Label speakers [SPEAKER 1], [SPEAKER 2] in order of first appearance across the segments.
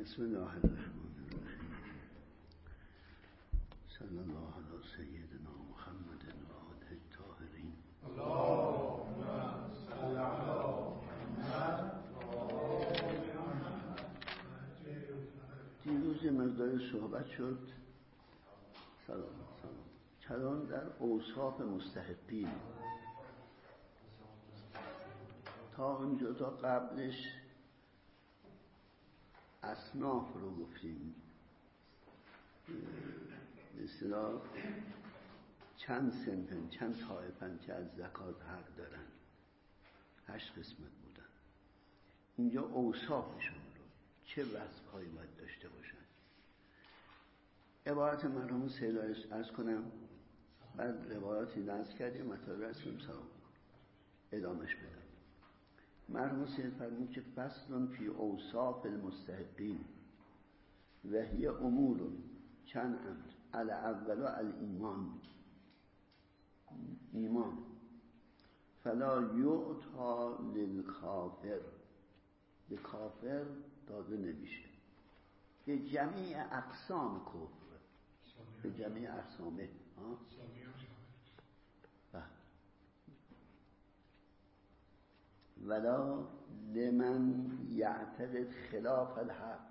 [SPEAKER 1] بسم الله الرحمن الرحیم. صلی الله علی سیدنا محمد و آله الطاهرین.
[SPEAKER 2] اللهم صل علی محمد و آل محمد.
[SPEAKER 1] دیروز مقدار صحبت شد کلام در اوصاف مستحقین. تا اونجا تا قبلش اصناف رو گفتیم، به اصطلاح چند صنفن، چند طایفن که از زکات حق دارن، 8 قسمت بودن. اینجا اوصافشون رو، چه وصف‌هایی باید داشته باشن. عبارت مرحوم سیلایش عرض کنم، بعد روایاتی نقل کردیم، مطالب رسیم سلام ادامش بدم. مرحوم سید فرمود که فصل فی اوصاف المستحقین و هی امور چند امر. الاول الایمان، ایمان. فلا یعطا للکافر، به کافر داده نمیشه، به جمیع اقسام کفر، به جمیع اقسامه. ولا لمن یعتقد خلاف الحق،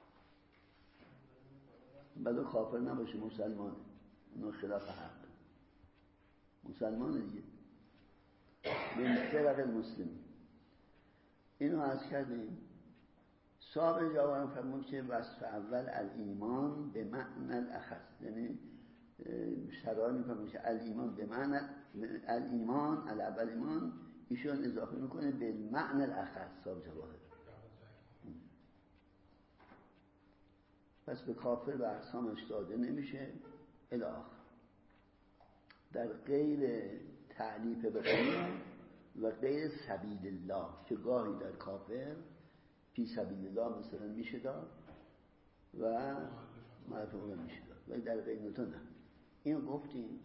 [SPEAKER 1] بلا کافر نباشه، مسلمانه، اونو خلاف حق، مسلمانه دیگه، من فرق المسلم. اینو عرض کردیم. صاحب جواب فرمود که وصف اول الایمان به معنی الاخص، یعنی شرایط میفهمه که الایمان به معنی الایمان الاول ایمان، ایشون اضافه میکنه به معنی الاخص. صاحب جواهر پس به کافر به اقسامش داده نمیشه الی آخر، در غیر تعلیف به و غیر سبیل الله، که گاهی در کافر فی سبیل الله مثلا میشه داد و معرفه میشه داد، ولی در غیر نوتا نه. این گفتیم.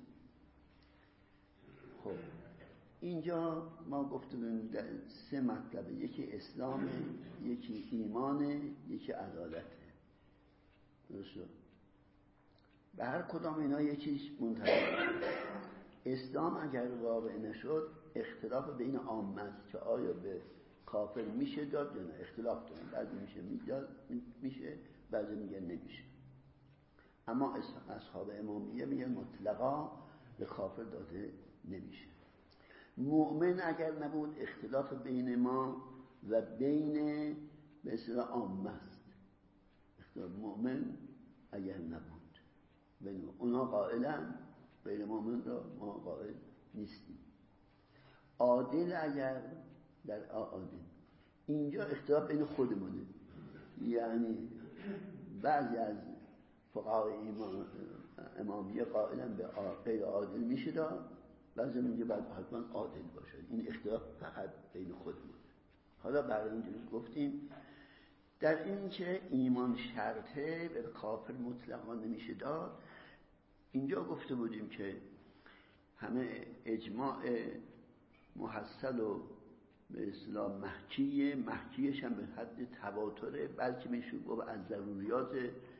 [SPEAKER 1] خب اینجا ما گفتیم در 3 مطلبه، یکی اسلام، یکی ایمان، یکی عدالته. درسته؟ به هر کدام اینا یکیش منتظر. اسلام اگر واقع نشد، اختلاف بین عامه است که آیا به کافر میشه داد یا نه. اختلاف دارن، بعضی میشه میشه، بعضی میگن نمیشه. اما اصحاب امامیه میگن مطلقا به کافر داده نمیشه. مؤمن اگر نبود، اختلاف بین ما و بین به اصطلاح عامه است. اختلاف مؤمن اگر نبود، بین اونا قائلن، بین مؤمن را ما قائل نیستیم. عادل اگر در عادل، اینجا اختلاف بین خودمونه، یعنی بعضی از فقهای امامیه قائلن به غیر عادل میشه داد، بعضی میگه باید حتما عادل باشه. این اختلاف فقط بین خودمون. حالا برای اینجوری گفتیم در این که ایمان شرطه، به کافر مطلقا نمیشه داد. اینجا گفته بودیم که همه اجماع محصل و به اصطلاح محکیش هم به حد تواتره، بلکه میشه گفت از ضروریات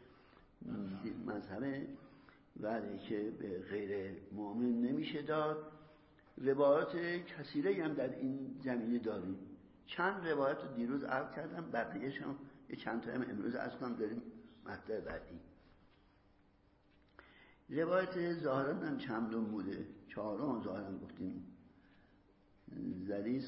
[SPEAKER 1] مذهبه، ولی که به غیر مؤمن نمیشه داد. روایات کثیره هم در این زمینه داریم. چند روایت رو دیروز عرض کردم، بقیه‌اش هم یه چند تا هم امروز عرض کنم، داریم مطلب بعدی. روایت ظاهرا هم چندم بوده، 4 ظاهرا گفتیم. زریس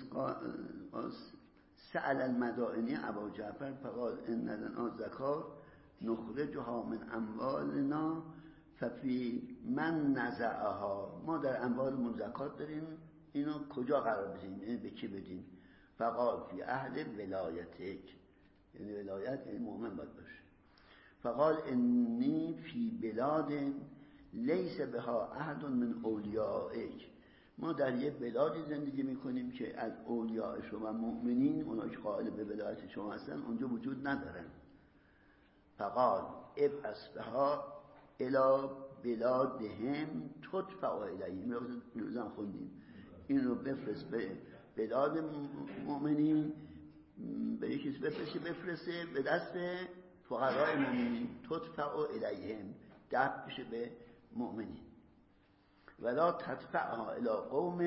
[SPEAKER 1] سأل المدائنی ابا جعفر فقال ان لنا زکات نخرجها من اموالنا ففی من نزعها. ما در اموالمون زکات داریم، اینو کجا قرار بدیم، یعنی به کی بدیم؟ فقال فی اهل ولایتک، یعنی ولایت یعنی مؤمن باید باشه. فقال انی فی بلاد لیس بها احد من اولیائک. ما در یک بلادی زندگی میکنیم که از اولیاء شما مؤمنین، اونا که قائل به ولایت شما هستن، اونجا وجود ندارن. فقال ابعث بها الی بلادهم تدفع الیهم. روزم خوندیم این رو بفرست به بلاد مؤمنین، به یکی بفرسته به دست فقرای مؤمنین تدفع الیهم، دفع بشه به مؤمنین. ولا تدفعها الی قوم،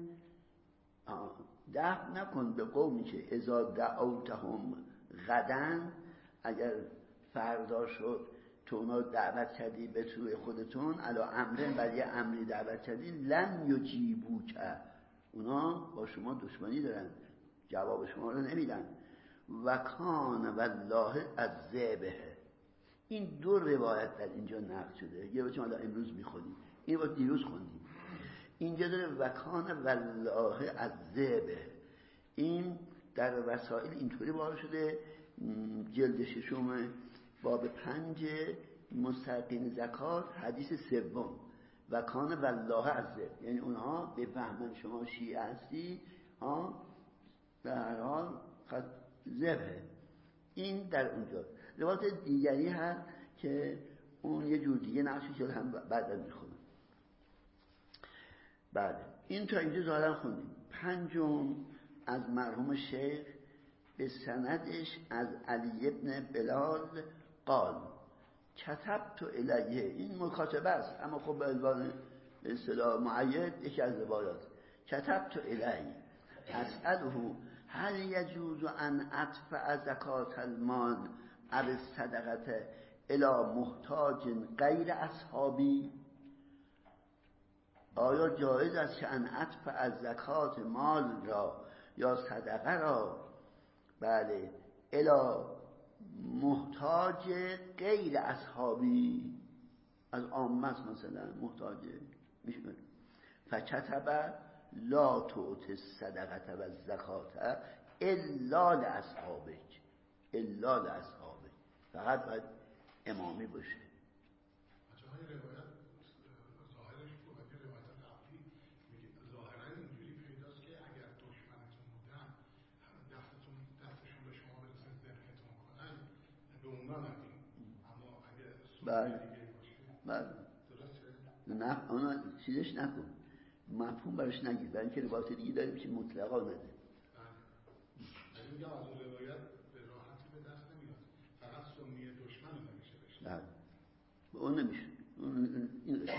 [SPEAKER 1] دفع نکن به قومی که اذا دعوتهم غدا، اگر فردا شد تو اونا دعوت کردی به توی خودتون، علا امرن، برای امری دعوت کردی، لن یجیبوک، اونا با شما دشمنی دارن، جواب شما رو نمیدن. و کان والله عذابه. این دو روایت در اینجا نقل شده، یه بچه حالا امروز میخونیم، این وقت دیروز خوندیم. اینجا داره و کان والله عذابه. این در وسائل اینطوری بار شده، جلد ششم باب 5 مستحقین زکات حدیث سوم، و کان والله عذاب، یعنی اونها به فهمن شما شیعه هستی به هر حال ذبحه. این در اونجا. روایت دیگری هست که اون یه جور دیگه نقشی شد، هم بعدا میخونم. بله این تا اینجا ظاهرا خوندیم. پنجم از مرحوم شیخ به سندش از علی ابن بلال قال کتبت الیه، این مکاتبه است اما خب به عنوان به اصطلاح معید یکی از روایات. کتبت الیه اسأله هل یجوز ان ادفع زکات المال او الصدقه الی محتاج غیر اصحابی، آیا جایز است که ان ادفع زکات مال را یا صدقه را بله الی محتاج غیر اصحابی، از عامه مثلا محتاج میشه. فکتب لا تعطی الصدقه و الزکات الا لاصحابک، الا لاصحابک، فقط باید امامی باشه.
[SPEAKER 2] های روایت ظاهرش تو وقتی روایت قبلی میگه ظاهرا اینجوری پیداست که اگر دشمنتون بودن دستشون به شما برسه ذبحتون کنن به اونا ندیم، اما اگر سوال دیگه باشه درسته؟
[SPEAKER 1] نه اونا چیزش نکن، مفهوم براش نگیر، برای اینکه روایت دیگه داریم که مطلقا نده.
[SPEAKER 2] بله میگم از اون روایت به راحتی به دست نمیاد، فقط سمی دشمن رو نمیشه بشه.
[SPEAKER 1] بله اون نمیشه، این قسمت.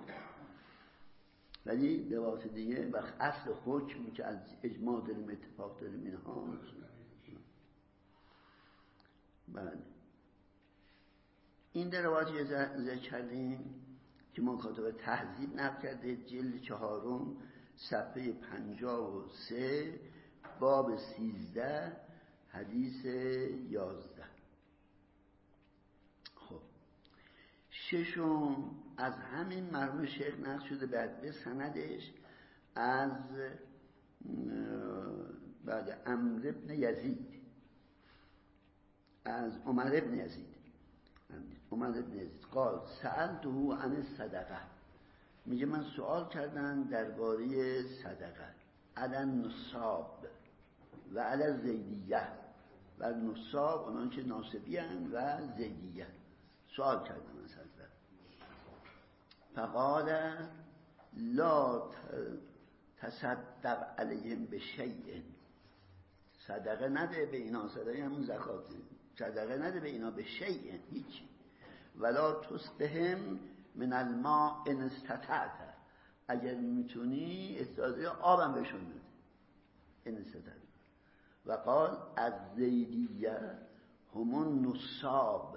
[SPEAKER 1] ولی روایت دیگه وقت اصل حکم که از اجماع داریم اتفاق داریم اینها. بله این در روایتی ذکر کردیم که مکاتبه تهذیب نقل کرده، جلد 4 صفحه 53 باب 13 حدیث 11. خب ششم از همین مرحوم شیخ نقل شده بعد به سندش از بعد عمرو بن یزید، از عمر بن یزید، عمر بن یزید قال سألته عن الصدقه، میگه من سوال کردم درباره صدقه، علی النصاب و علی زیدیه، و نصاب اونان که ناصبی هستند و زیدیه، سوال کردم از حضرت. فقال لا تصدق علیهم بشیء، صدقه نده به اینا، صدقه همون زکاته، صدقه نده به اینا به شیء هیچی، ولا تسقهم من الماء ان استطعت، اگر میتونی استاذه آبم بهشون بده ان استطعت. و قال از زیدیه همون نصاب،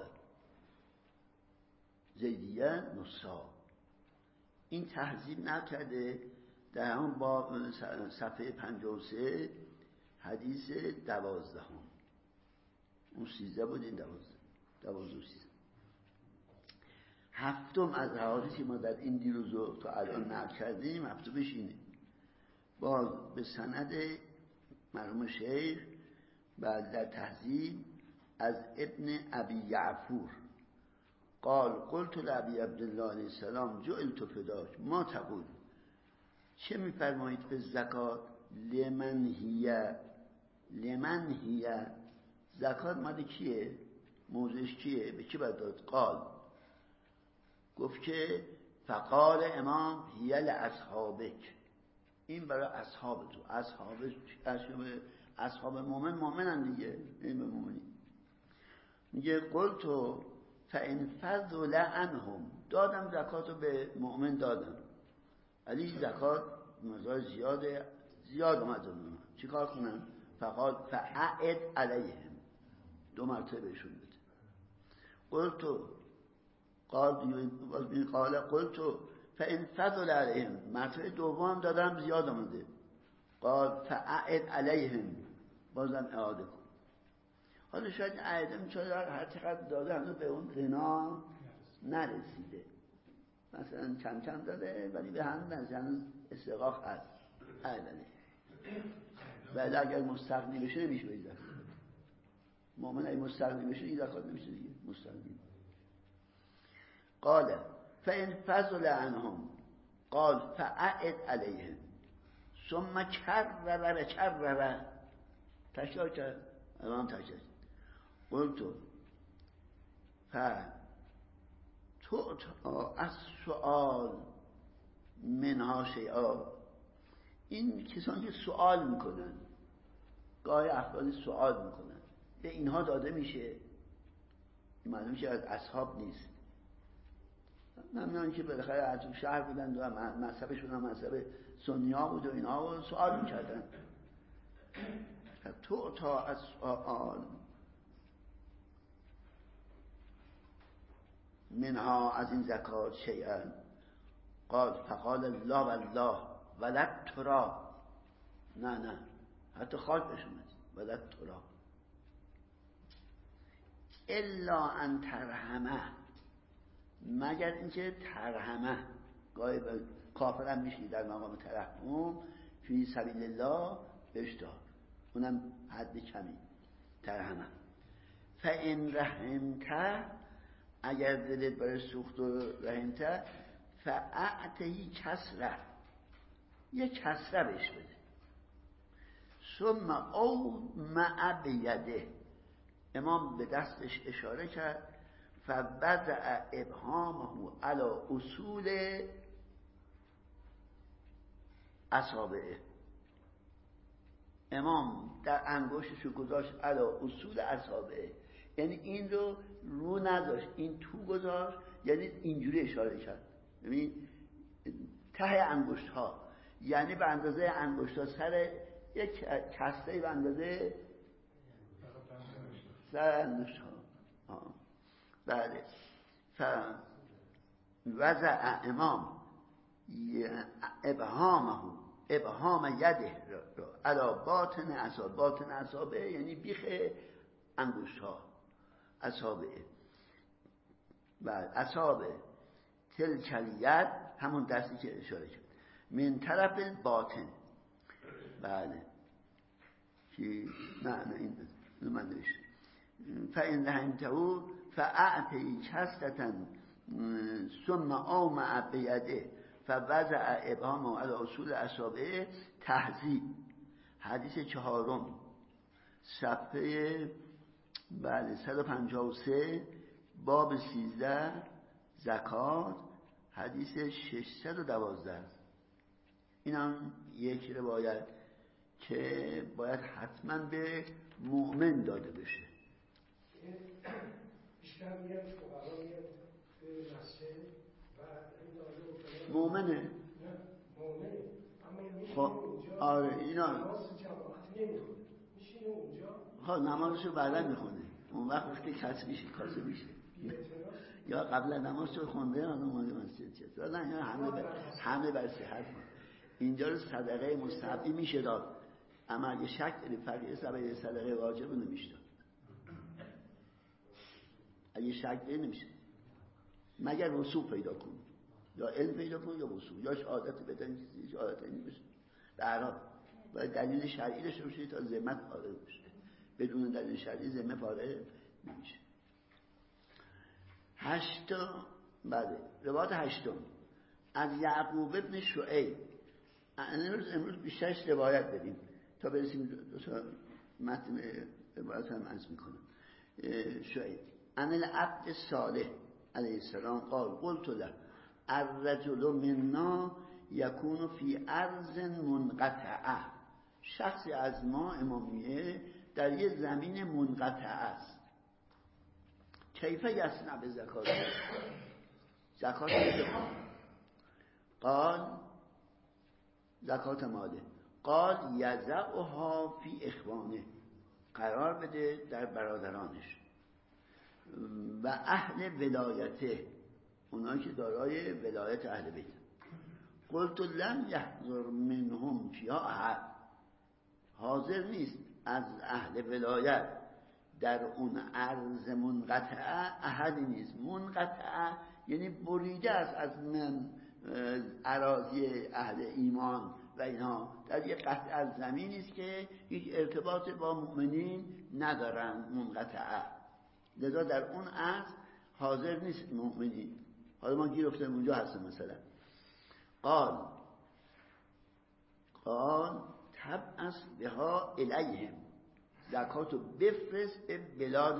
[SPEAKER 1] زیدیه نصاب. این تهذیب نکرده در همون با صفحه 53 حدیث 12. اون 13 بود، این 12 و 13. هفتم از حوادثی ما در این دیروز تا الان نقل کردیم، هفتمش اینه، باز به سند مرحوم شیخ بعد در تهذیب از ابن ابی یعفور قال قلت لابی عبدالله علیه السلام جعلت فداک ما تقول، چه میفرمایید به زکات؟ لمن هیه زکات مال کیه؟ موضوعش کیه؟ به کی باید داد؟ قال گفت که فقال امام هیه لاصحابک، این برای اصحاب تو، اصحاب مومن مومنن دیگه، این به مومنی. میگه قلتو فان فضل عنهم، دادم زکاتو به مؤمن دادم، ولی زکات مقدار زیاد اومد اون، چیکار کنم؟ فقط فاعد علیهم، 2 مرتبه بهشون بده. قلتو قال قلتو فان فضل علیهم، مرتبه دوم دادم زیاد اومده، قال فاعد علیهم، بازم اعاده کن. حالا شاید اعاده میشه هر چقدر داده هنوز به اون غنا نرسیده، مثلا کم کم داده ولی به هم هنوز استحقاق هست اعاده. ولی اگر مستغنی بشه نمیشه بگذار مؤمن، اگه مستغنی بشه این زکات نمیشه دیگه مستغنی. قال فان فضل عنهم قال فاعد علیهم ثم کرر تکرار کرد، امام تکرار. قلتو تو از سؤال منها شیئا، این کسانی که سؤال میکنن، گاهی افرادی سؤال میکنن به اینها داده میشه، معلوم که از اصحاب نیست، نمیدونن که بالاخره از اون شهر بودن و مذهبشون هم مذهب سنی ها بود و اینها سؤال میکردن. تو تا از سؤال منها، از این زکات شیئا، قال فقال الله والله ولد ترا، نه حتی خاک بشون ولد ترا الا ان ترحمه، مگر اینکه ترحمه، گاهی کافر هم میشی در مقام ترحم، فی سبیل الله بشتار، اونم حد کمی ترحمه. فان رحمته، اگر دلت برای سوخت و رحمته، فاعطهی کسره، یه کسره بهش بده. ثم او مع بیده، امام به دستش اشاره کرد، فوضع ابهامه علی اصول اصابعه، امام در انگشتشو گذاشت علی اصول اصابعه، یعنی این رو نذاشت، این تو گذاشت، یعنی اینجوری اشاره کرد، ببین ته انگشت ها، یعنی به اندازه انگشت ها، سر یک کسته به اندازه سر انگشت ها. بله. وضع امام ابهام یده علی باطن اصابعه، یعنی بیخ انگشت ها، اصابعه. بله، اصابع تلک الید، همون دستی که اشاره کرد، من طرف باطن. بله که نه این من نوشت فإن رحمته فأعطی کسرة ثم اومع بیده فوضع ابهامه علی اصول اصابعه، تهذیب، حدیث 4 صفحه 153 باب 13 زکات، حدیث 612. این هم یک روایت که باید حتما به مؤمن داده بشه.
[SPEAKER 3] بیشتر میاد فقرا میاد به مسجد و این داده
[SPEAKER 1] مؤمنه؟
[SPEAKER 3] نه مؤمنه، اما میشینه اونجا،
[SPEAKER 1] آره اینا
[SPEAKER 3] نماز جماعت نمیخونه، میشینه اونجا،
[SPEAKER 1] نمازشو بعدا میخونه، اون وقتی کس میشه کاسه میشه، یا قبل نمازشو خونده یا نماز مسجد چه دادن، یا همه بر صحت. اینجا رو صدقه مستحبی میشه داد، اما اگه شک داری فقیه صدقه واجب نمیشه داد، اگه شک داری نمیشه، مگر وصول پیدا کن، یا علم پیدا کن یا وصول، یا شهادت بدن، شهادت نمیشه. در حال باید دلیل شرعی داشته باشه تا ذمت پاره بشه، بدون دلیل شرعی ذمه پاره نمیشه. 8. بله، روایت 8 از یعقوب ابن شعیب. امروز بیشترش روایت داریم تا برسیم دو تا متن روایت هم عرض میکنم. شعیب عن العبد صالح علیه السلام قال قلت له الرجل منا یکون فی ارض منقطعه، شخصی از ما امامیه در یه زمین منقطعه است. کیف یصنع به زکات بده. قال زکات ماله. قال یضعها فی اخوانه، قرار بده در برادرانش و اهل ولایته، اونایی که دارای ولایت اهل بیت. قلت لم یحضر منهم فیها احد، حاضر نیست از اهل ولایت در اون ارض منقطعه احدی نیست. منقطعه یعنی بریده است از من اراضی اهل ایمان و اینها، در یک قطعه از زمینی است که هیچ ارتباط با مؤمنین ندارن، منقطعه. لذا در اون ارض حاضر نیست مؤمنین. حالا ما گیر افتادیم اونجا هستیم. مثلا قال تبعث بها الیهم، زکاتو بفرست به بلاد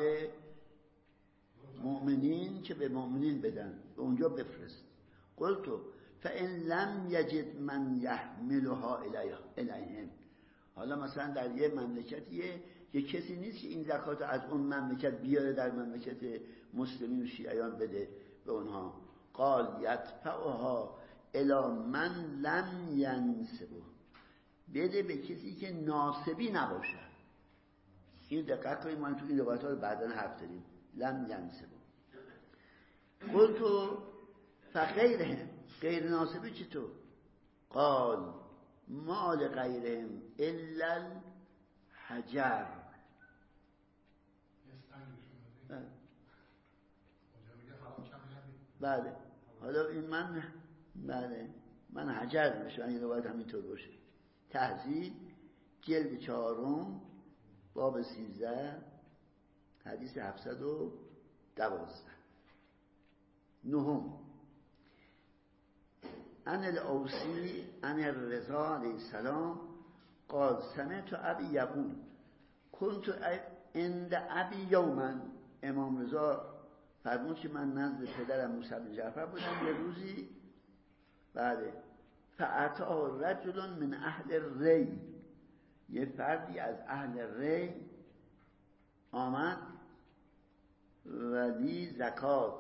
[SPEAKER 1] مؤمنین که به مؤمنین بدن، به اونجا بفرست. قلتو فإن لم یجد من یحملها الیهم، حالا مثلا در یه مملکتیه که کسی نیست که این زکات از اون مملکت بیاره در مملکت مسلمین و شیعیان بده به اونها. قال یدفعها الی من لم ینسبه، بده به کسی که ناسبی نباشه. این دقت کنید، ما تو این روایت ها رو بعداً حرف داریم. لم ینسبه. قلتو فغیرهم، غیر ناسبی چطور؟ قال مال غیرهم الا الحجر. بله حالا این من حجر نمیشه، این روایت همینطور باشه. تهذیب جلد 4 باب 13 حدیث 712. 9 عن الاوسی عن الرضا علیه السلام قال سمعت ابی یقول كنت عند ابی یوما، امام رضا فرمود که من نزد پدرم موسی بن جعفر بودم یه روزی. بله فاتا رجل من اهل ری، یه فردی از اهل ری آمد ولی زکات.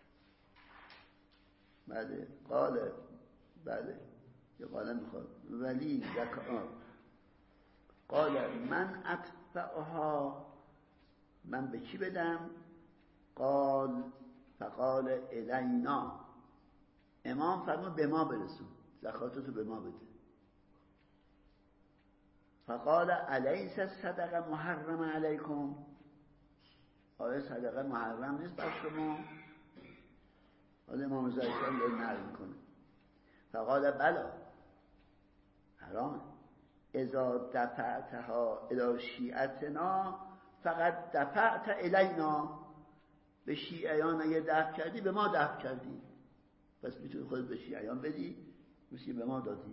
[SPEAKER 1] بله قال یه قال میخواد ولی زکات. قال من ادفعها، من به کی بدم؟ فقال الینا، امام فرمود به ما برسون، زکاتتو به ما بده. فقال الیس الصدقه محرم علیکم، آیا صدقه محرم نیست بر شما؟ حالا امام رضا اسلام داره نقل میکنه. فقال بلا حرامه، اذا دفعتها الی شیعتنا فقد دفعت الینا، به شیعیان اگه دفع کردی به ما دفع کردی، پس میتونی خودت به شیعیان بدی، مثل به ما دادی.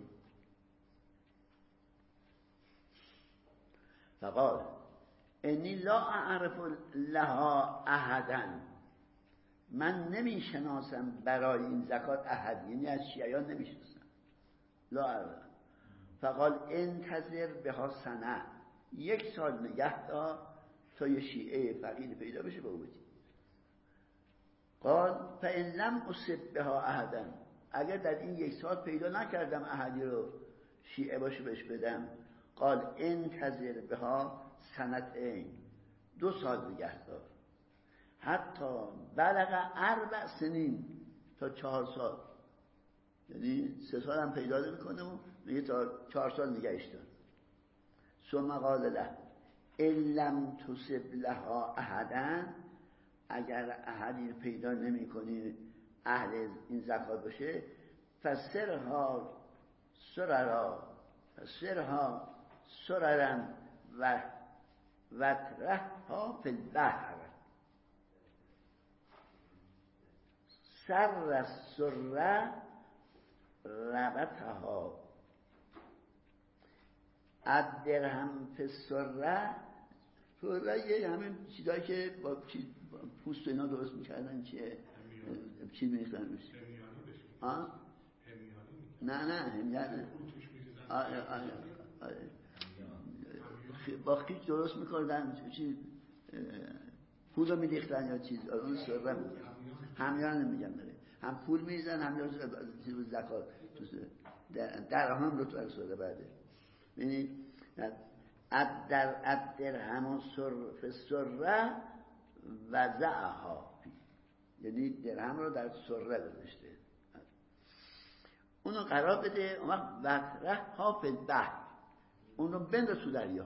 [SPEAKER 1] فقال انی لا اعرف لها احدا، من نمیشناسم برای این زکات احد، یعنی از شیعیان نمیشناسم. لا اعرف. فقال انتظر بها سنه، 1 سال نگه دار تا یه شیعه فقیر پیدا بشه به او بدی. قال فإن لم اصب بها احدا، اگر در این 1 سال پیدا نکردم احدی رو شیعه باشه بهش بدم. قال انتظر بها سنتین، 2 سال نگه دار. حتی بلغ 4 سنین، تا 4 سال، یعنی 3 سال هم پیدا نمیکنه و میگه تا 4 سال نگهش دار. ثم قال له ان لم تصب لها احدا، اگر احدی پیدا نمی کنی اهل این زکات باشه، فسرها سررا و ترها فی البحر. سر السره ربطها، الدرهم فی السره، سره همین چیزایی که با پوست و اینا درست میکردن، چی میریختن روش؟ نه همیانه با خیش درست میکردن، چی پول رو میریختن یا چیز اون سره میگن، همیان نمیگن داره، هم پول میریزن هم چیز زکات درهم رو تو سره بعده. ببینید در الدرهم فی السره وضعها، یعنی درهم رو در سره گذاشته، اونو قرار بده، اون وقت وقرها فی البحر، اونو بنداز تو دریا.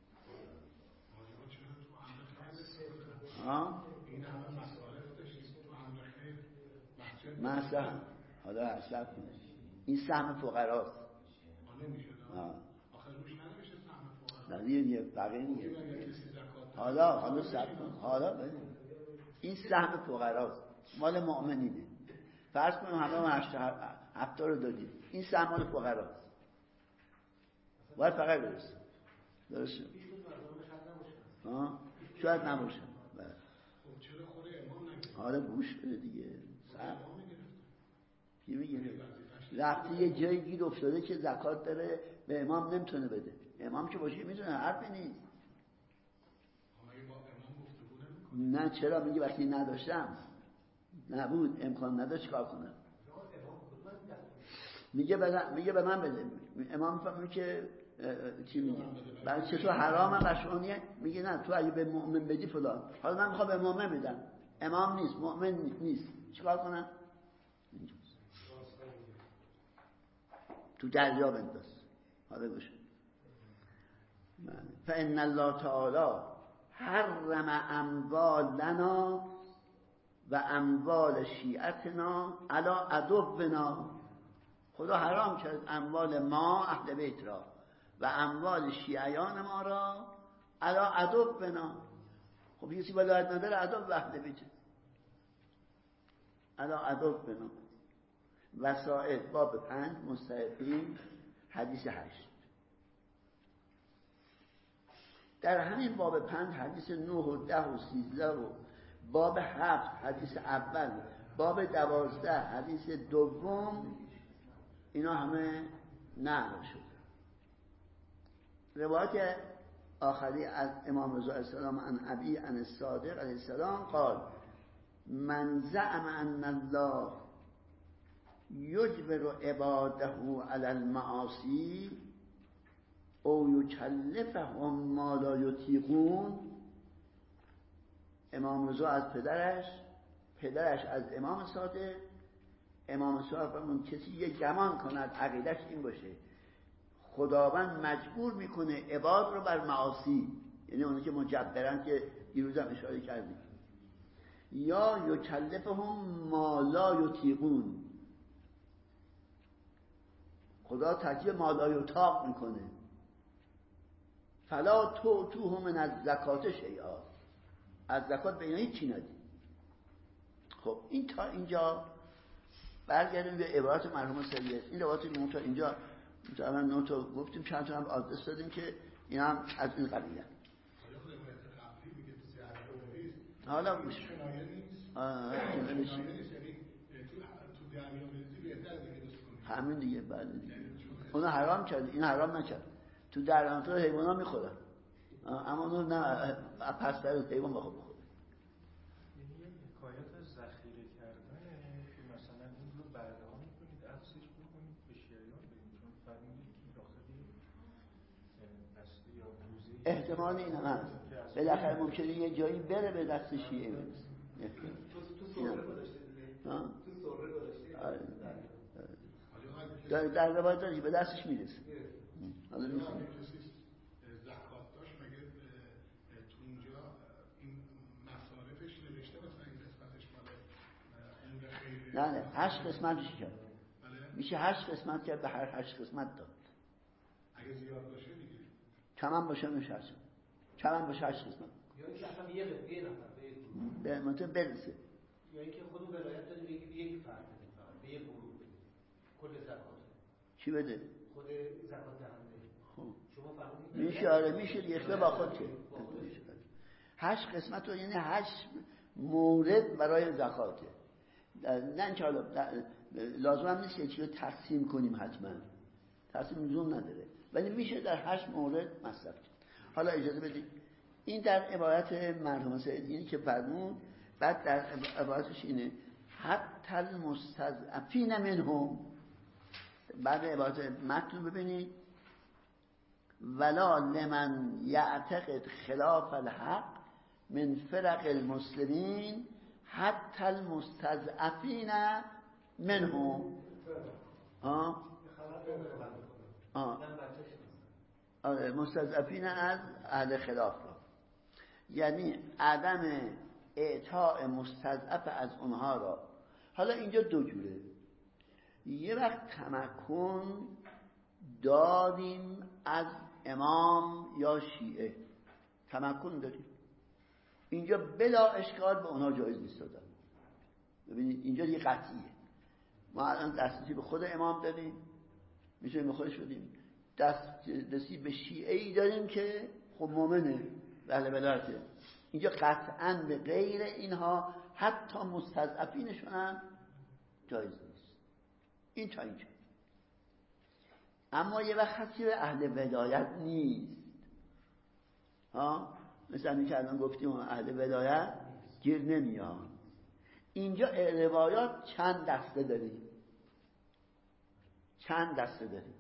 [SPEAKER 2] این همه مصارف داشتید تو امر خیر
[SPEAKER 1] مثلا حالا حساب کنید این سهم فقراست.
[SPEAKER 2] نمیشه آخه روش نمیشه سهم فقرا.
[SPEAKER 1] دیگه بقیه دیگه. حالا صبر کن. حالا ببین این سهم فقراست، مال مؤمنینه. فرض کنیم همه 7 رو دادیم، این سهم مال فقراست. باید فقط درسته. درسته؟ شاید نباشه.
[SPEAKER 2] چرا خود امام نگرفت؟
[SPEAKER 1] حالا گوش بده دیگه. کی میگه؟ وقتی یه جایی گیر افتاده که زکات داره به امام نمیتونه بده. امام که باشه میتونه، حرفی نیست. نه چرا میگه وقتی نداشتم نبود امکان نداشت کار کنم. میگه به من بده. امام میفهمه که چی میگه؟ برای چطور حرامه قشونیه؟ میگه نه تو اگه به مؤمن بدی فلان. حالا من میخوام به مؤمن بدم، امام نیست، مؤمن نیست، چیکار کنم؟ تو دریا بنداز. حالا گوش فإن الله تعالی حرم اموالنا و اموال شیعتنا علی عدونا. خدا حرام کرد اموال ما اهل بیت را و اموال شیعیان ما را علی عدونا. خب کسی ولایت نداره عدو اهل بیت، علی عدونا. وسائل باب 5 مستحقین حدیث 8. در همین باب 5 حدیث 9 و 10 و 13 و باب 7 حدیث اول، باب 12 حدیث دوم، اینا همه نقل شده. روایت آخری از امام رضا علیه السلام عن ابی عن الصادق علیه السلام قال من زعم ان الله یجبر عباده علی المعاصی او یکلفهم ما لا یطیقون. امام رضا از پدرش از امام صادق. امام صادق فرمود کسی یه گمان کند عقیدش این باشه خداوند مجبور میکنه عباد رو بر معاصی، یعنی اونی که مجبرن که دیروز هم اشاره کردیم، یا یکلفهم ما لا یطیقون، خدا تکلیف ما لا یطاق میکنه. فلا توهم من از زکات شیئا، از زکات به اینا هیچی ندید. خب این تا اینجا برگردیم به عبارت مرحوم سید. این روایت تا اینجا مثلا نوتو گفتیم، چند تا هم آدرس دادیم که اینا هم از این قبیله. حالا گوش همین دیگه. بعد دیگه اونا حرام کرد، این حرام نکرد. تو درنطور حیوان ها میخورن، اما اونو نه پس در حیوان بخور.
[SPEAKER 4] یعنی یه حکایت از ذخیره کردنه که مثلا این رو برده‌ها میکنید افزش بکنید به شیعیان بدید، چون فرمودید که داخلی دسته یا روزه
[SPEAKER 1] احتمال این هم هست بالاخره ممکنه یه جایی بره به دست شیعه برسه.
[SPEAKER 5] تو سوره گذاشته دیگه، تو سوره گذاشته
[SPEAKER 1] در روایت داری به دستش میرسه. حالا میخونیم
[SPEAKER 2] زکات داشت مگه تو اینجا این مصارفش نوشته مثلا این قسمتش مال عمر خیره؟
[SPEAKER 1] نه 8 قسمتش کرد. میشه 8 قسمت کرد، به هر 8 قسمت داد.
[SPEAKER 2] اگه زیاد باشه دیگه
[SPEAKER 1] کم باشه میشه 8، کم باشه 8 قسمت،
[SPEAKER 5] یا اینکه اصلا یه نفر
[SPEAKER 1] به منطقه برسه،
[SPEAKER 5] یا اینکه خودمون ولایت داریم به یک فرد به یک گروه کل زکات
[SPEAKER 1] چی بده؟
[SPEAKER 5] خود زکات دهنده.
[SPEAKER 1] خب
[SPEAKER 5] شما فرمودید
[SPEAKER 1] میشه، آره میشه دیگه، اختلاف با خود که 8 قسمت رو، یعنی 8 مورد برای زکاته. نه اینکه حالا لازم هم نیست که چیزی رو تقسیم کنیم، حتما تقسیم لزوم نداره، ولی میشه در 8 مورد مصرف کرد. حالا اجازه بدید این در عبارت مرحوم سعدی که فرمود. بعد در عبارتش اینه حتی المستضعفین منهم. بعد عبارت متن ببینید ولا لمن یعتقد خلاف الحق من فرق المسلمین حتی المستضعفین منهم. مستضعفین از اهل خلاف را، یعنی عدم اعطاء مستضعف از اونها را. حالا اینجا دو جوره، یه وقت تمکن داریم از امام یا شیعه، تمکن داریم اینجا بلا اشکال به اونها جایز نیست دادن. ببینید اینجا دیگه قطعیه. ما الان دسترسی به خود امام داریم، میتونیم به خودش بدیم، دسترسی به شیعه ای داریم که خب مومنه اهل ولایته. اینجا قطعا به غیر اینها حتی مستضعفینشون هم جایز نیست. این تا اینجا. اما یه وقت هستی به اهل ولایت نیست، مثل همین که الان گفتیم اهل ولایت گیر نمیان. اینجا روایات چند دسته داریم، چند دسته داریم.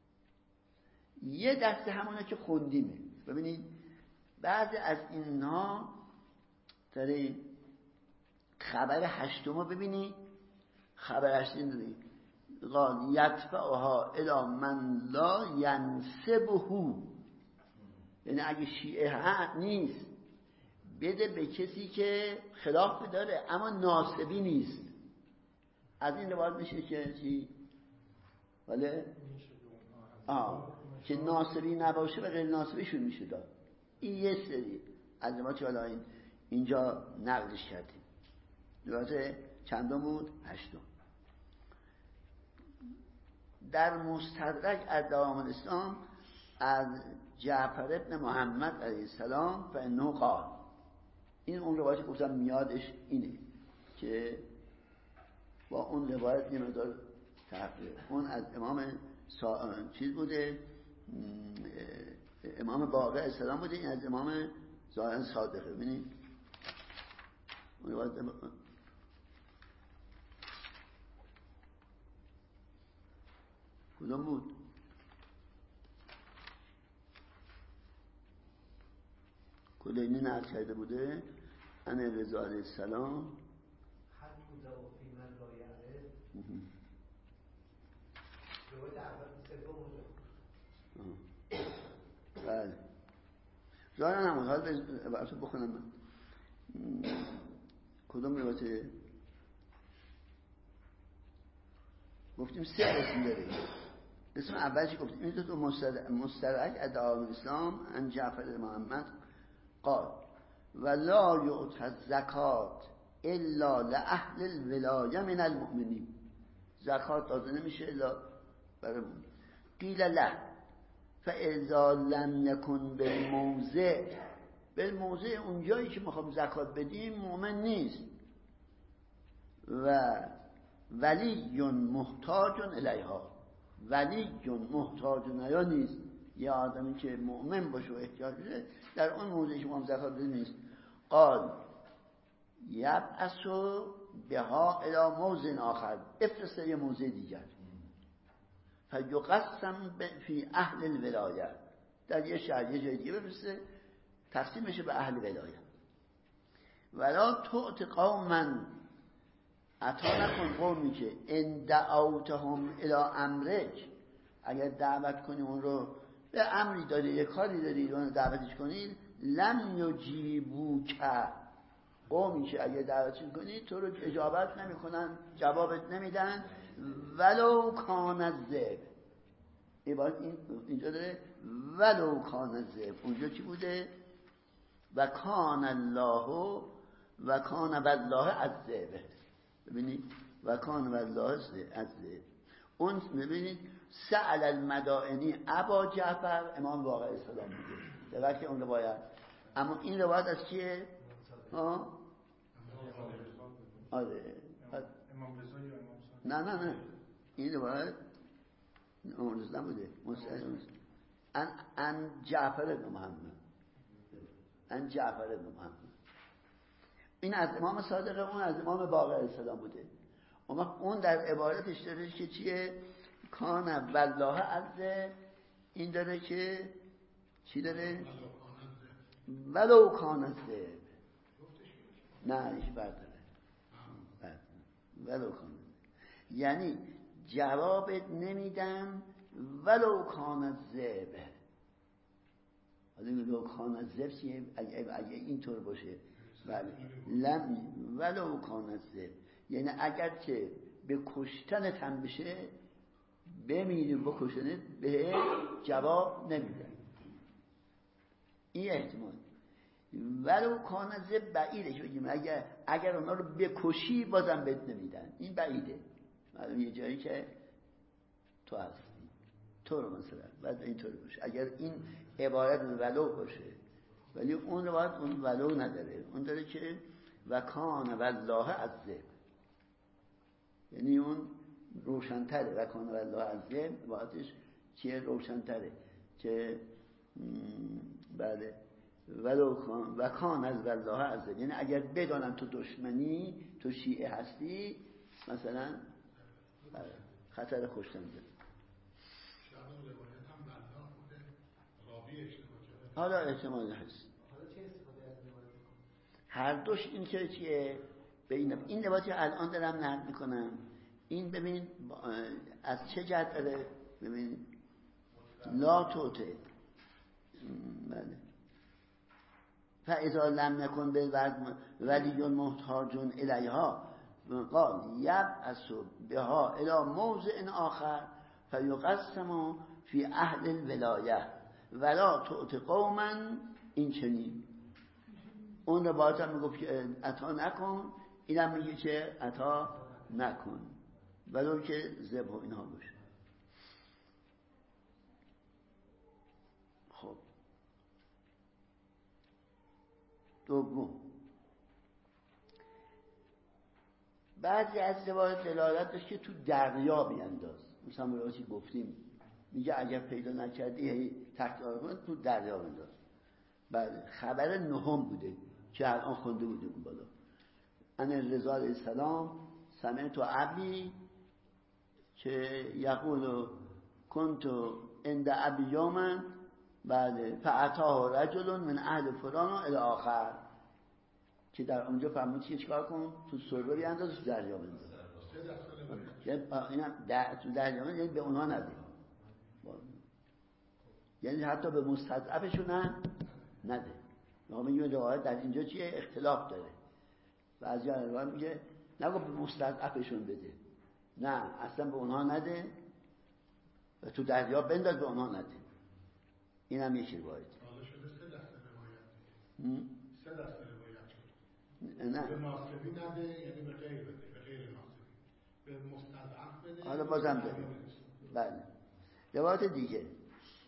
[SPEAKER 1] یه دسته همونه که خوندیمه. ببینید بعضی از اینها داره خبر هشتم رو ببینید، خبر هشتم داره قال یدفعها الی من لا ینسبه، یعنی اگه شیعه نیست بده به کسی که خلاف داره اما ناسبی نیست. از این روایت میشه که چی؟ ولی که ناسبی نباشه به غیر ناسبیشون میشه داد. این یه سری از روایات که حالا اینجا نقلش کردیم. روایت چندم بود؟ هشتم. در مستدرک از دوام الاسلام از جعفر ابن محمد علیه السلام فانه قال، این اون روایتی که گفتم میادش اینه که با اون روایت یه مقدار تفریق. اون از امام چیز بوده، امام باقر السلام بوده، این از امام ظاهر صادقه. ببینید اون روایت کدوم بود؟ کلینی نقل کرده بوده ان رضا علیه السلام
[SPEAKER 5] حد بوده و فی من لا یعرف روایت اول سوم اونجا.
[SPEAKER 1] بله ظاهرا همون حال براتون بخونم من کدوم روایت گفتیم سه اسم داره. اسم اولش گفتیم این تو مستدرک از دوام الاسلام ان جعفر محمد قال ولا یؤتی الزکات الا لاهل الولایه من المؤمنین، زکات داده نمیشه الا برای مؤمنین. قیل له فاذا لم یکن بالموضع اونجایی که میخوام زکات بدیم مؤمن نیست و ولی محتاج الیها، ولی محتاج الیها نیست، یه آدمی که مؤمن باشه و احتیاج داره در اون موضعی که میخوام زکات بدیم نیست. قال یبعثو بها الی موضع آخر، افرسته یه موضع دیگر، فیقسم فی اهل الولایه، در یه شهر یه جای دیگه بفرسته تقسیم بشه به اهل ولایه. ولا تعط قوما، عطا نکن قومی که ان دعوتهم الی امرک، اگر دعوت کنی اون رو به امری داری، یه کاری داری اون دعوتش کنی، لم یجیبوک، قومی که اگر دعوتش کنی تو رو اجابت نمیکنن، جوابت نمیدن، ولو کان الذئب. عبارت اینجا داره ولو کان الذئب، اونجا چی بوده؟ و کان الله و کان والله الذئب. ببینید و کان والله الذئب. اون ببینید سأل المدائنی ابا جعفر امام باقر السلام بوده، دقیقه که اون روایت. اما این روایت از چیه؟ آره
[SPEAKER 4] امام رضا یا امام صادق؟
[SPEAKER 1] نه این روایت امام رضا بوده، ان جعفر بن محمد. ان جعفر بن محمد. این از امام صادق، اون از امام باقر علیه السلام بوده. اون در عبارتش داره که چیه؟ کان والله عز، این داره که چی داره؟ ولو کان عز. نه ایش برداره ولو کان، یعنی جواب نمیدم ولو کان الذئب. حالا ولو کان الذئب چیه؟ اگه اینطور باشه بله ولو کان الذئب، یعنی اگر که به کشتن تن بشه بمیری بکشنه به جواب نمیدن. این احتمال. ولو کان الذئب بعیدش بگیم اگر اونا رو بکشی بازم بهت نمیدن، این بعیده. معلوم یه جایی که تو هستی تو رو مثلا بعد اینطور باشه. اگر این عبارت ولو باشه، ولی اون روایت اون ولو نداره، اون داره که و کان والله عز، یعنی اون روشن‌تره. و کان والله عز واقعش چیه؟ روشن‌تره که بله ولو کان و کان از والله عز، یعنی اگر بدانن تو دشمنی، تو شیعه هستی مثلا خطر کشتن داره. حالا احتمال هست. هر دوش این که چیه؟ این روایتی الان دارم نقل میکنم. این ببین از چه جهت داره؟ ببین لا توته بله فاذا لم نکن بالوزن ولی محتاج الیها قال یبعث بها الى موضع آخر فیقسم فی اهل الولایه ولا تؤت قوما این چنین. اون رو باید میگفت که عطا نکن، اینم میگه که عطا نکن ولو که ذبح و اینها باشه. خب دوم، بعضی از روایات دلالت داشت که تو دریا بینداز. مثلا روایتی گفتیم میگه اگر پیدا نکردی تحت آرمان تو دریا بنداز. بله خبر نهم بوده که الان خونده بوده اون بالا. ان رضا علیه السلام سمعت ابی که یقول کنت عند ابی یوما بله فاتاه رجل من اهل فلان الی آخر، که در اونجا فرمود که چیکار کن؟ تو سربه بیانداز، تو دریا بنداز. اینم تو دریا یعنی به اونها نده، یعنی حتی به مستضعفشون نده. میگه روایت در اینجا چیه؟ اختلاف داره. بعضی روایت میگه نگو به مستضعفشون بده، نه اصلا به اونها نده و تو دریا بنداز، به اونها نده. اینم یک روایت.
[SPEAKER 2] حالا شده سه دسته روایت. سه دسته روایت شد.
[SPEAKER 1] نه
[SPEAKER 2] به ناصبی نده یعنی به غیر بده، به غیر ناصبی. به مستضعف بده.
[SPEAKER 1] حالا بازم داره. بله. روایت دیگه.
[SPEAKER 4] این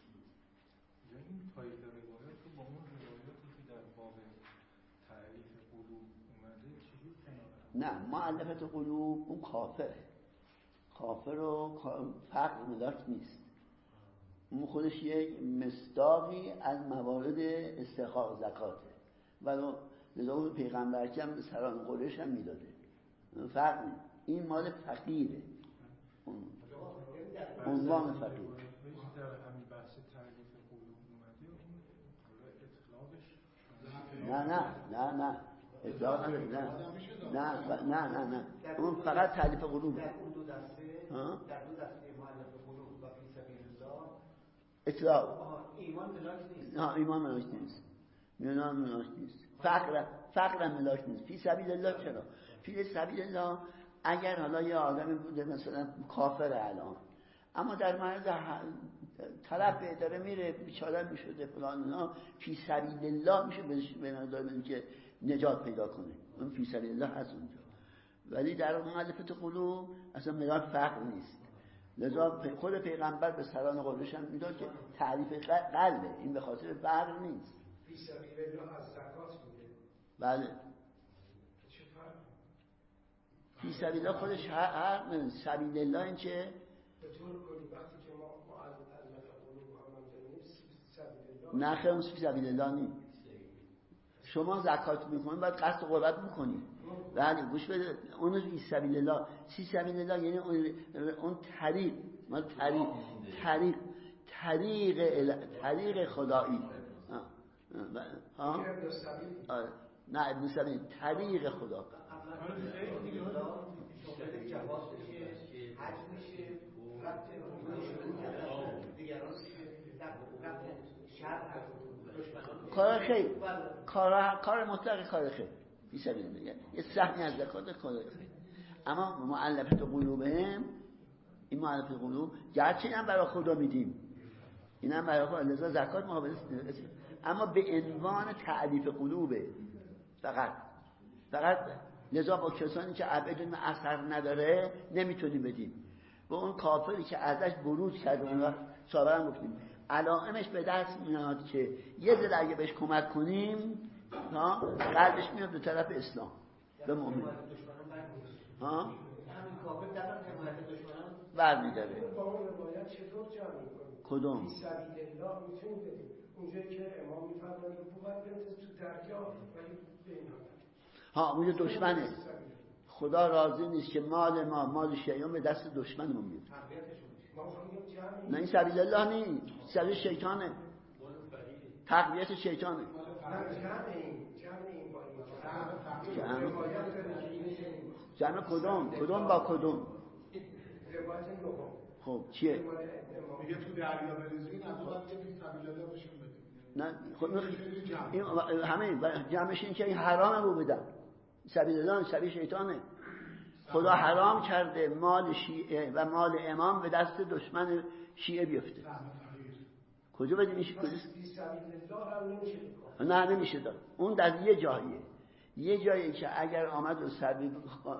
[SPEAKER 4] طایفه روایت رو با اون روایاتی که در باب تعریف قلوب اومده چجور کنار؟
[SPEAKER 1] نه مؤلفه قلوب اون کافر و فقر ملاک نیست. اون خودش یک مصداقی از موارد استحقاق زکاته، ولی لذا پیغمبر که هم سران قریش هم میداده. فرق نیست، این مال فقیره، عنوان فقیر.
[SPEAKER 4] در همین بحث تعریف قلوب اومده اون اطلاقش
[SPEAKER 1] نه اطلاق نه اون فقط تعریف قلوبه.
[SPEAKER 5] در اون دو دسته مؤلف قلوب و فی سبیل الله
[SPEAKER 1] اطلاق
[SPEAKER 5] ایمان ملاک نیست.
[SPEAKER 1] نه ایمان ملاک نیست، ایمان ملاک نیست، فقر ملاک نیست. فی سبیل الله چرا؟ فی سبیل الله اگر حالا یه آدمی بوده مثلا کافر الان، اما در مرز طرف داره میره بیچاره میشده فلان اینا، فی سبیل الله میشه به نظر که نجات پیدا کنه، اون فی سبیل الله هست اونجا. ولی در مؤلفه قلوب اصلا ملاک فقر نیست. لذا خود پیغمبر به سران قریش هم میداد که تعریف قلبه، این به خاطر فقر نیست.
[SPEAKER 3] فی سبیل الله از زکات میده.
[SPEAKER 1] بله
[SPEAKER 3] چه فرق؟
[SPEAKER 1] فی سبیل الله خودش هر سبیل الله این چه؟
[SPEAKER 3] به طور کلی وقتی که ما علف قلوب هم داریم سبیل الله
[SPEAKER 1] نه خیلی فی سبیل الله نیست. شما زکات میکنید باید قصد قربت بکنید. بله گوش بده، اون فی سبیل الله، فی سبیل الله یعنی اون طریق، ما طریق خدایی. ها نه ابن سبیل طریق خدا. کار خیر، کار مطلق کار خیر فی سبیل الله، یه سهمی از زکات کار خیر. اما مؤلفه قلوبهم، این مؤلفه قلوب گرچه هم برای خدا میدیم، اینم برای خدا، لذا زکات مقابل، اما به عنوان تعلیف قلوبه فقط لذا با کسانی که بدون اثر نداره نمیتونیم بدیم. و اون کافری که ازش بروز کرده اون وقت سابقا گفتیم علائمش به دست میاد که یه ذره اگه بهش کمک کنیم قلبش میاد به طرف اسلام به مؤمن. ها
[SPEAKER 5] همین کافر در حمایت دشمنان
[SPEAKER 1] برمی‌داره.
[SPEAKER 3] با اون روایت چطور جمع می‌کنیم؟
[SPEAKER 1] کدوم؟
[SPEAKER 3] فی سبیل الله میتونیم بدیم. اونجایی که امام می‌فرماید بود بنویس تو دریا ولی به اینا.
[SPEAKER 1] ها اون دشمنه. خدا راضی نیست که مال شیعیان به دست دشمنمون بیاد. نه این سبیل الله نیست، سبیل شیطانه، تقویت شیطانه. جمع کدوم با کدوم؟ خب چیه؟
[SPEAKER 2] میگه تو دریا بریزین از اون وقت فی سبیل الله بهشون بدین.
[SPEAKER 1] نه خب این همه جمعش این که این حرامه رو بدن. سبیل الله سبیل شیطانه. خدا حرام کرده مال شیعه و مال امام به دست دشمن شیعه بیفته. کجا بدیم این کجا؟ نه نمیشه داد. اون در یه جایی که اگر آمد و سبیل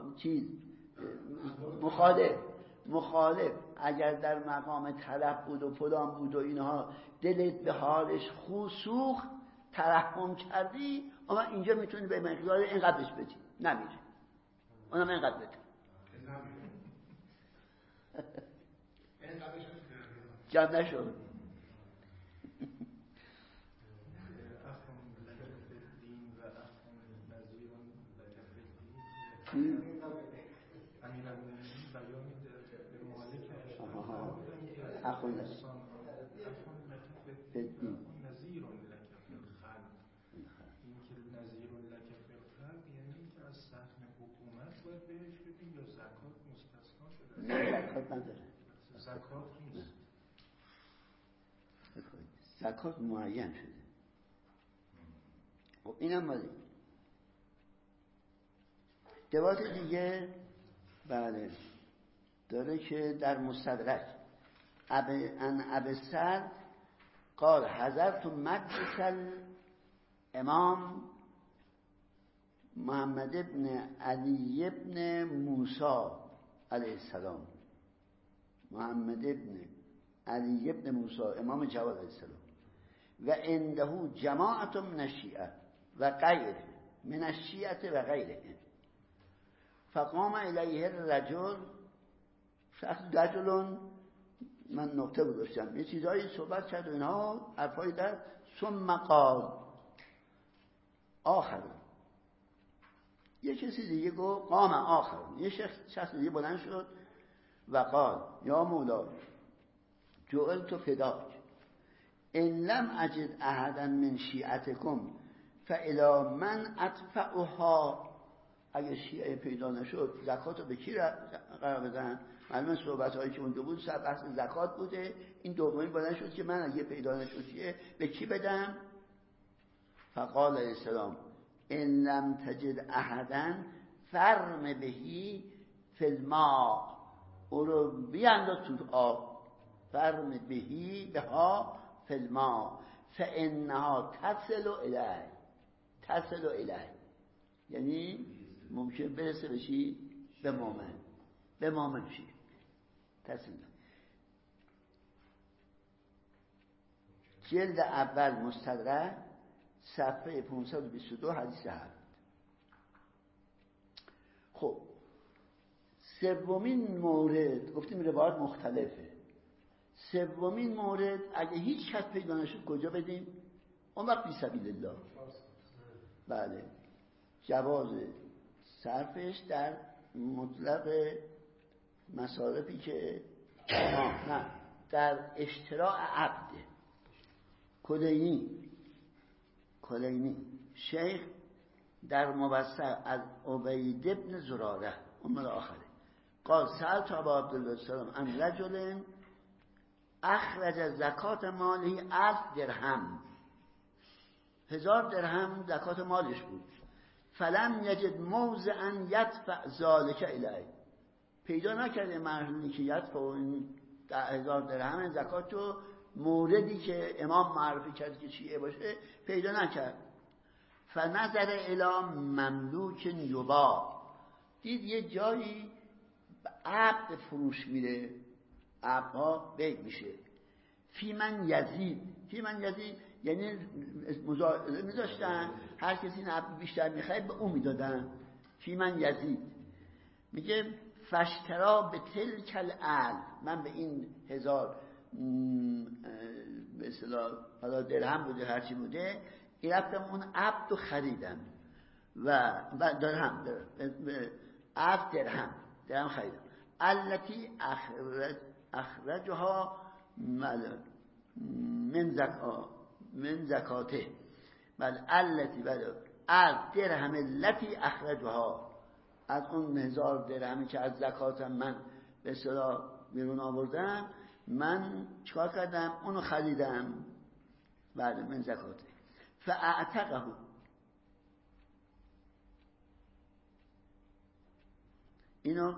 [SPEAKER 1] مخالف اگر در مقام طلب بود و فلان بود و اینها دلت به حالش سوخت ترحم کردی، اما اینجا میتونی به مقدار اینقدرش بدی، نمیره اونم اینقدر بده. جمع نشد. زکات معین شده. خب اینم مالی. روایت دیگه بله داره که در مستدرک ان ابسر قال حضرت مجلس الامام محمد ابن علی ابن موسی علیه السلام. محمد ابن علی ابن موسی امام جواد علیه السلام و عنده جماعت من الشیعه و غیره من الشیعه و غیره فقام الیه الرجل رجل، من نقطه گذاشتم یه چیزایی صحبت کرد و اینها حرفایی در ثم قال آخر، یه کسی دیگه گفت قام آخر، یه شخص دیگه بلند شد و قال یا مولا جعلت فداک ان لم اجد احدا من شیعتکم فالی من ادفعها. اگه شیعه پیدا نشد زکات رو به کی قرار بدن؟ معلومه صحبت هایی که اونجا بود بحث زکات بوده. این دومی بلند شد که من اگه پیدا نشد شیعه به کی بدم؟ فقال علیه السلام ان لم تجد احدا فرم بهی فی الماء، او رو بیانداز تو آب، فرم بهی بها فی الماء فانها تصل الیه، یعنی ممکن برسه بشی به مؤمن شی. تصل جلد اول مستدرک صفحه 522 حدیث 7. خب سومین مورد گفتیم روایت مختلفه. سومین مورد اگه هیچ کس پیدا نشد کجا بدیم؟ اون وقت فی سبیل الله. بله جواز صرفش در مطلق مصارفی که نه در اشتراع عبده. کلینی شیخ در موسع از عبید ابن زراره اون مال آخره قال سألت ابا عبدالله السلام عن رجل اخرج زکات مالی 1000 درهم 1000 درهم زکات مالش بود. فلم یجد موضعا یدفع ذلک الیه پیدا نکرده محلی که یدفع این 10,000 درهم زکاتو موردی که امام معرفی کرد که شیعه باشه پیدا نکرد. فنظر الی مملوک یباع دید یه جایی عبد فروش میره عبدها بیع میشه. فی من یزید یعنی مزایده میذاشتن هر کسی این عبد بیشتر میخواد به اون میدادن. فی من یزید میگه فشترا به تلک الالف من به این 1000 به اصطلاح حالا درهم بوده هرچی بوده این رفتم اون عبد رو خریدم و درهم خریدم التي اخرجها من زکاته بل التي از درهم التي اخرجها از اون 1000 درهمی که از زکاتم من به اصطلاح بیرون آوردم من چیکار کردم اونو خریدم بعد من زکاته. فاعتقه اینو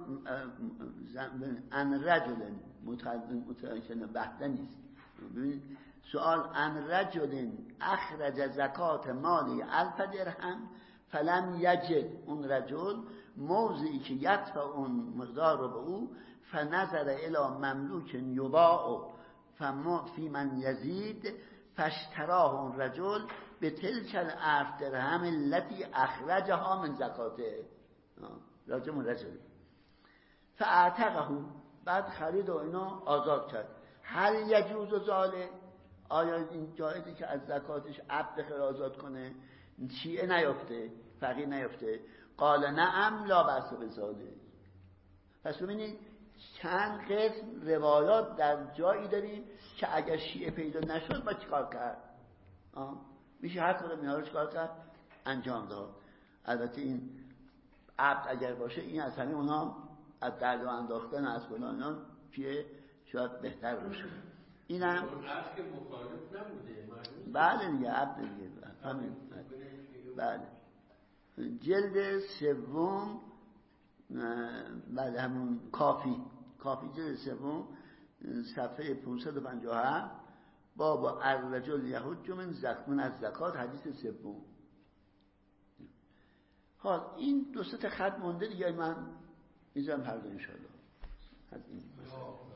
[SPEAKER 1] ان رجل متعلق بحث نیست. ببین سوال ان رجل اخرج زکات مالی 1000 درهم فلم یجد اون رجل موضعی که یدفع اون مقدار رو به او فنظر الی مملوک یباع فما فی من یزید فاشتراه اون رجل به تلک ال1000 درهم التي اخرجها من زکاته رجل فاعتقه بعد خرید و اینا آزاد کرد. هل یجوز ذالک آیا این جایزی که از زکاتش عبد خیر آزاد کنه شیعه نیافته فقیه نیافته؟ قال نعم لا بأس بذالک. پس ببینید چند قسم روایات در جایی داریم که اگر شیعه پیدا نشد با چیکار کرد؟ میشه هر کدوم اینا رو چیکار کرد؟ انجام داد. البته این عبد اگر باشه این از همین اونا از درد و انداختن از فلان که شاید بهتر باشه. اینم
[SPEAKER 5] اون عبد که مخالف نبوده
[SPEAKER 1] بله دیگه عبد دیگه همین بله. جلد سوم بعد همون کافی جلد سوم صفحه 557 باب الرجل یحج من از زکات حدیث سوم. حال این دو سه خط مونده دیگه من میذارم هر دو انشاءالله از این